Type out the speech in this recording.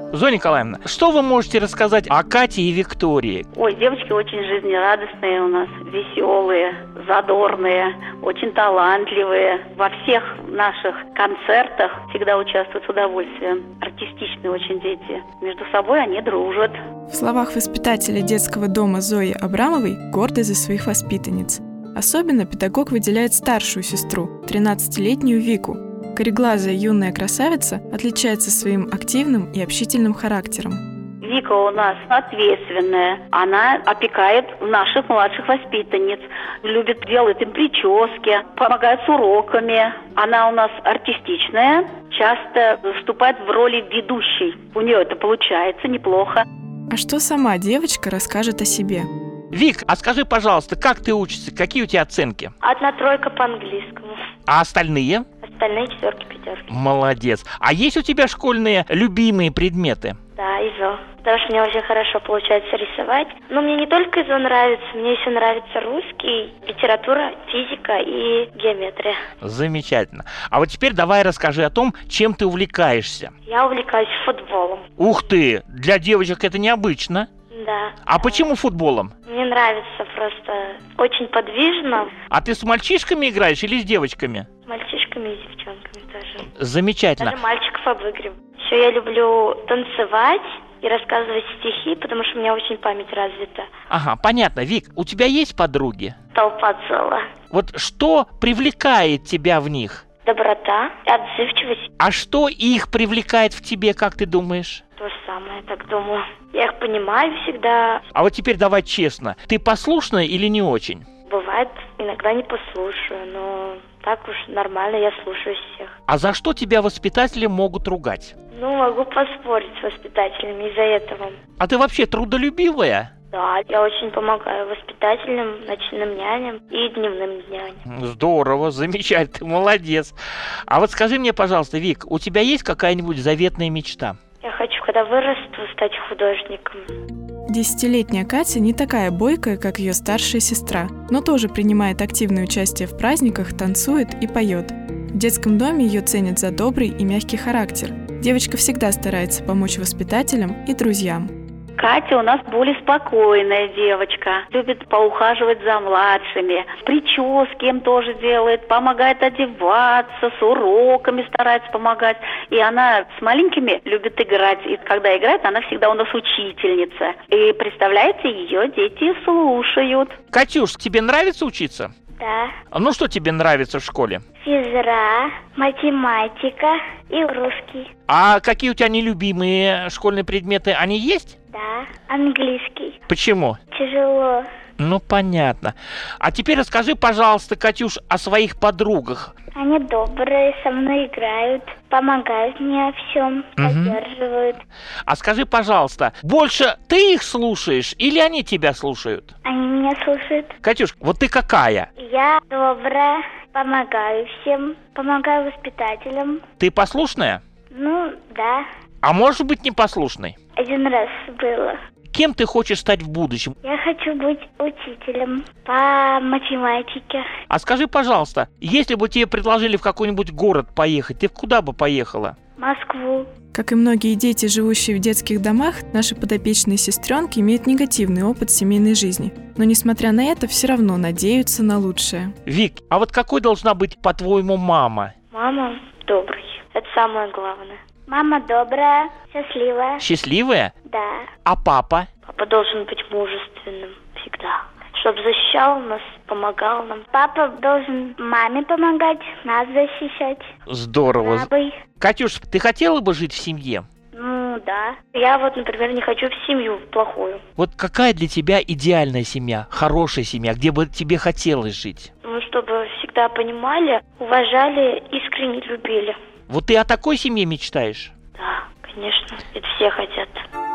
Зоя Николаевна, что вы можете рассказать о Кате и Виктории? Ой, девочки очень жизнерадостные у нас, веселые, задорные, очень талантливые. Во всех наших концертах всегда участвуют с удовольствием. Артистичные очень дети. Между собой они дружат. В словах воспитателя детского дома Зои Абрамовой горды за своих воспитанниц. Особенно педагог выделяет старшую сестру, 13-летнюю Вику. Кореглазая юная красавица отличается своим активным и общительным характером. Вика у нас ответственная. Она опекает наших младших воспитанниц. Любит, делает им прически, помогает с уроками. Она у нас артистичная, часто выступает в роли ведущей. У нее это получается неплохо. А что сама девочка расскажет о себе? Вик, а скажи, пожалуйста, как ты учишься? Какие у тебя оценки? 1-3 по английскому. А остальные? Остальные 4, 5. Молодец. А есть у тебя школьные любимые предметы? Да, ИЗО. Потому что мне очень хорошо получается рисовать. Но мне не только ИЗО нравится, мне еще нравится русский, литература, физика и геометрия. Замечательно. А вот теперь давай расскажи о том, чем ты увлекаешься. Я увлекаюсь футболом. Ух ты, для девочек это необычно. Да. А почему футболом? Мне нравится просто. Очень подвижно. А ты с мальчишками играешь или с девочками? С мальчишками и девчонками тоже. Замечательно. Даже мальчиков обыгрываю. Еще я люблю танцевать и рассказывать стихи, потому что у меня очень память развита. Ага, понятно. Вик, у тебя есть подруги? Толпа целая. Вот что привлекает тебя в них? Доброта, отзывчивость. А что их привлекает в тебе, как ты думаешь? То же самое, так думаю. Я их понимаю всегда. А вот теперь давай честно. Ты послушная или не очень? Бывает, иногда не послушаю, но так уж нормально, я слушаю всех. А за что тебя воспитатели могут ругать? Ну, могу поспорить с воспитателями из-за этого. А ты вообще трудолюбивая? Да, я очень помогаю воспитателям, ночным няням и дневным няням. Здорово, замечательно, ты молодец. А вот скажи мне, пожалуйста, Вик, у тебя есть какая-нибудь заветная мечта? Я хочу, когда вырасту, стать художником. 10-летняя Катя не такая бойкая, как ее старшая сестра, но тоже принимает активное участие в праздниках, танцует и поет. В детском доме ее ценят за добрый и мягкий характер. Девочка всегда старается помочь воспитателям и друзьям. Катя у нас более спокойная девочка, любит поухаживать за младшими, прически им тоже делает, помогает одеваться, с уроками старается помогать. И она с маленькими любит играть, и когда играет, она всегда у нас учительница. И представляете, ее дети слушают. Катюш, тебе нравится учиться? Да. Ну что тебе нравится в школе? Физра, математика и русский. А какие у тебя нелюбимые школьные предметы, они есть? Да. Английский. Почему? Тяжело. Ну, понятно. А теперь расскажи, пожалуйста, Катюш, о своих подругах. Они добрые, со мной играют, помогают мне во всем, поддерживают. А скажи, пожалуйста, больше ты их слушаешь или они тебя слушают? Они меня слушают. Катюш, вот ты какая? Я добрая, помогаю всем, помогаю воспитателям. Ты послушная? Ну, да. А может быть непослушной? Один раз было. Кем ты хочешь стать в будущем? Я хочу быть учителем по математике. А скажи, пожалуйста, если бы тебе предложили в какой-нибудь город поехать, ты куда бы поехала? Москву. Как и многие дети, живущие в детских домах, наши подопечные сестренки имеют негативный опыт семейной жизни. Но, несмотря на это, все равно надеются на лучшее. Вик, а вот какой должна быть, по-твоему, мама? Мама добрый. Это самое главное. Мама добрая, счастливая. Счастливая? Да. А папа? Папа должен быть мужественным всегда. Чтобы защищал нас, помогал нам. Папа должен маме помогать, нас защищать. Здорово. Слабый. Катюш, ты хотела бы жить в семье? Ну, да. Я вот, например, не хочу в семью плохую. Вот какая для тебя идеальная семья, хорошая семья, где бы тебе хотелось жить? Ну, чтобы всегда понимали, уважали, искренне любили. Вот ты о такой семье мечтаешь? Да, конечно, это все хотят.